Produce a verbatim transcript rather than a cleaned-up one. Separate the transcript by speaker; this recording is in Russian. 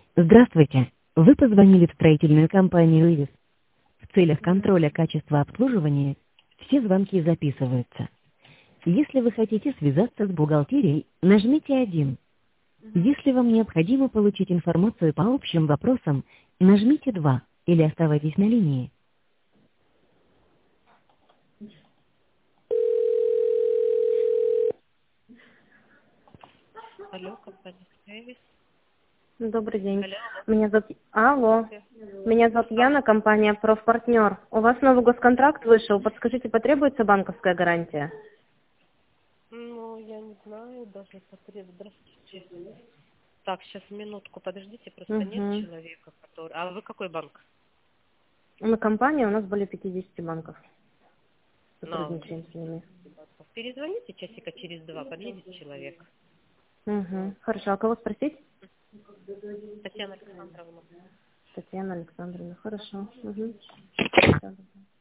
Speaker 1: Здравствуйте. Вы позвонили в строительную компанию «Ивис». В целях контроля качества обслуживания все звонки записываются. Если вы хотите связаться с бухгалтерией, нажмите один. Если вам необходимо получить информацию по общим вопросам, нажмите два или оставайтесь на линии.
Speaker 2: Алло, компания Эвис.
Speaker 3: Добрый день.
Speaker 2: Алло,
Speaker 3: Меня зовут... Алло.
Speaker 2: здравствуйте.
Speaker 3: Меня зовут Яна, компания «Профпартнер». У вас новый госконтракт вышел. Подскажите, потребуется банковская гарантия?
Speaker 2: Ну, я не знаю, даже потреб... Здравствуйте. Так, сейчас минутку, подождите, просто нет
Speaker 3: Угу.
Speaker 2: человека, который... А вы какой банк?
Speaker 3: Мы компания, у нас более пятидесяти банков.
Speaker 2: На,
Speaker 3: Сотрудничаем с ними.
Speaker 2: перезвоните часика через два, подъедет человек.
Speaker 3: Угу. Хорошо. А кого спросить?
Speaker 2: Татьяна Александровна.
Speaker 3: Татьяна Александровна. Хорошо. Угу.